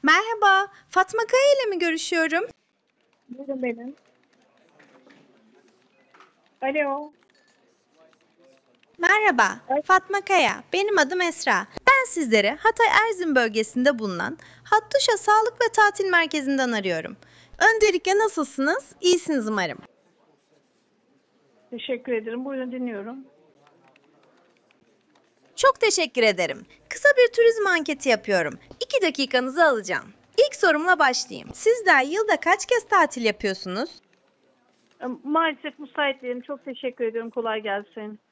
Merhaba, Fatma Kaya ile mi görüşüyorum? Buyurun benim. Alo. Merhaba, Ay, Fatma Kaya. Benim adım Esra. Ben sizleri Hatay Erzin bölgesinde bulunan Hattuşa Sağlık ve Tatil Merkezi'nden arıyorum. Öncelikle nasılsınız? İyisiniz umarım. teşekkür ederim. Buyurun dinliyorum. Çok teşekkür ederim. Kısa bir turizm anketi yapıyorum. 2 dakikanızı alacağım. İlk sorumla başlayayım. Sizler yılda kaç kez tatil yapıyorsunuz? Maalesef müsait değilim. Çok teşekkür ediyorum. Kolay gelsin.